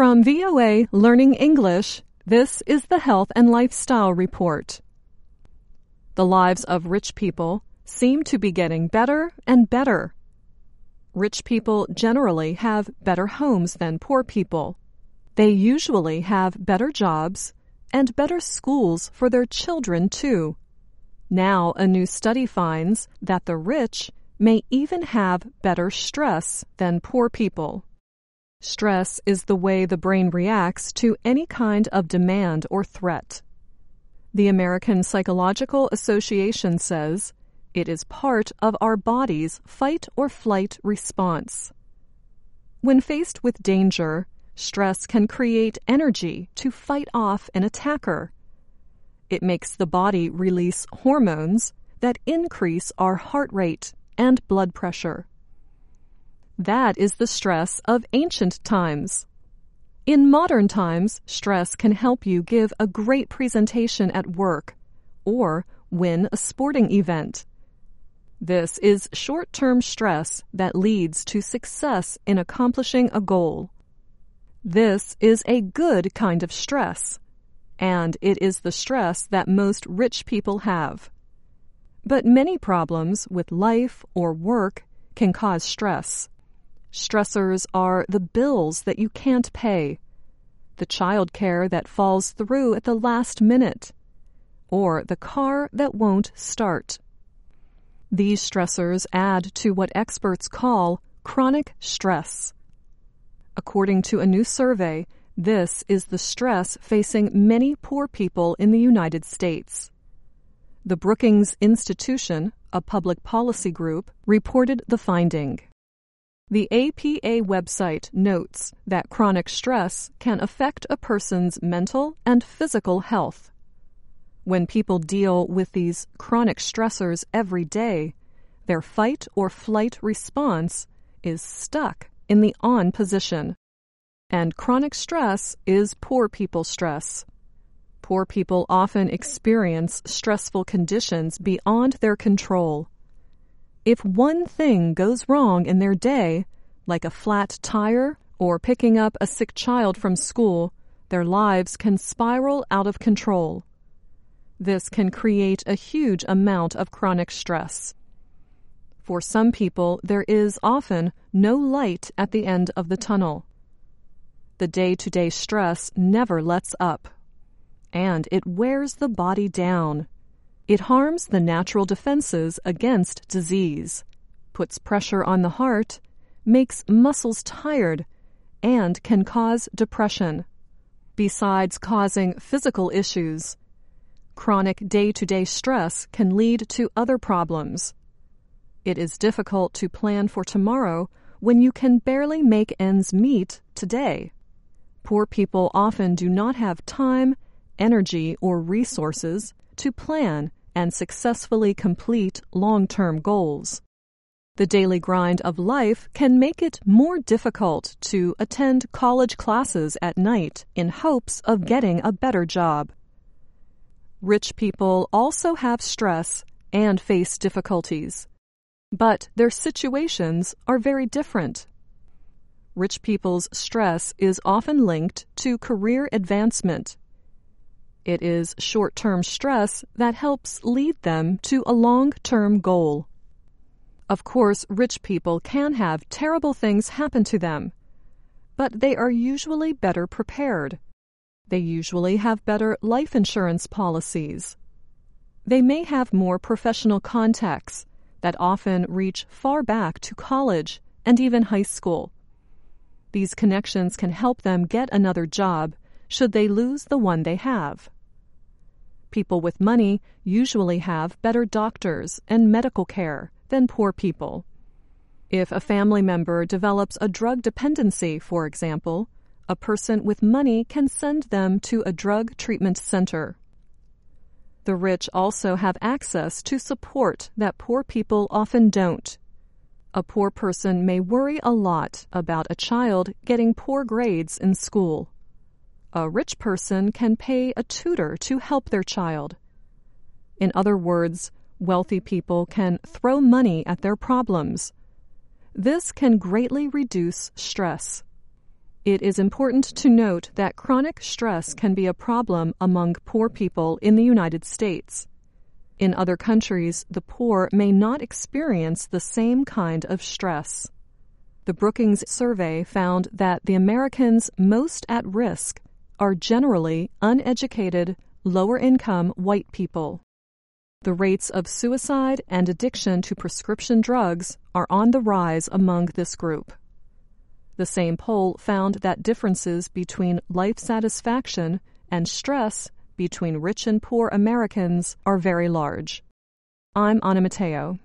From VOA Learning English, this is the Health and Lifestyle Report. The lives of rich people seem to be getting better and better. Rich people generally have better homes than poor people. They usually have better jobs and better schools for their children, too. Now, a new study finds that the rich may even have better stress than poor people. Stress is the way the brain reacts to any kind of demand or threat. The American Psychological Association says it is part of our body's fight or flight response. When faced with danger, stress can create energy to fight off an attacker. It makes the body release hormones that increase our heart rate and blood pressure. That is the stress of ancient times. In modern times, stress can help you give a great presentation at work or win a sporting event. This is short-term stress that leads to success in accomplishing a goal. This is a good kind of stress, and it is the stress that most rich people have. But many problems with life or work can cause stress. Stressors are the bills that you can't pay, the childcare that falls through at the last minute, or the car that won't start. These stressors add to what experts call chronic stress. According to a new survey, this is the stress facing many poor people in the United States. The Brookings Institution, a public policy group, reported the finding. The APA website notes that chronic stress can affect a person's mental and physical health. When people deal with these chronic stressors every day, their fight or flight response is stuck in the on position. And chronic stress is poor people stress. Poor people often experience stressful conditions beyond their control. If one thing goes wrong in their day, like a flat tire or picking up a sick child from school, their lives can spiral out of control. This can create a huge amount of chronic stress. For some people, there is often no light at the end of the tunnel. The day-to-day stress never lets up, and it wears the body down. It harms the natural defenses against disease, puts pressure on the heart, makes muscles tired, and can cause depression. Besides causing physical issues, chronic day-to-day stress can lead to other problems. It is difficult to plan for tomorrow when you can barely make ends meet today. Poor people often do not have time, energy, or resources to plan and successfully complete long-term goals. The daily grind of life can make it more difficult to attend college classes at night in hopes of getting a better job. Rich people also have stress and face difficulties, but their situations are very different. Rich people's stress is often linked to career advancement. It is short-term stress that helps lead them to a long-term goal. Of course, rich people can have terrible things happen to them, but they are usually better prepared. They usually have better life insurance policies. They may have more professional contacts that often reach far back to college and even high school. These connections can help them get another job should they lose the one they have. People with money usually have better doctors and medical care than poor people. If a family member develops a drug dependency, for example, a person with money can send them to a drug treatment center. The rich also have access to support that poor people often don't. A poor person may worry a lot about a child getting poor grades in school. A rich person can pay a tutor to help their child. In other words, wealthy people can throw money at their problems. This can greatly reduce stress. It is important to note that chronic stress can be a problem among poor people in the United States. In other countries, the poor may not experience the same kind of stress. The Brookings survey found that the Americans most at risk are generally uneducated, lower-income white people. The rates of suicide and addiction to prescription drugs are on the rise among this group. The same poll found that differences between life satisfaction and stress between rich and poor Americans are very large. I'm Anna Matteo.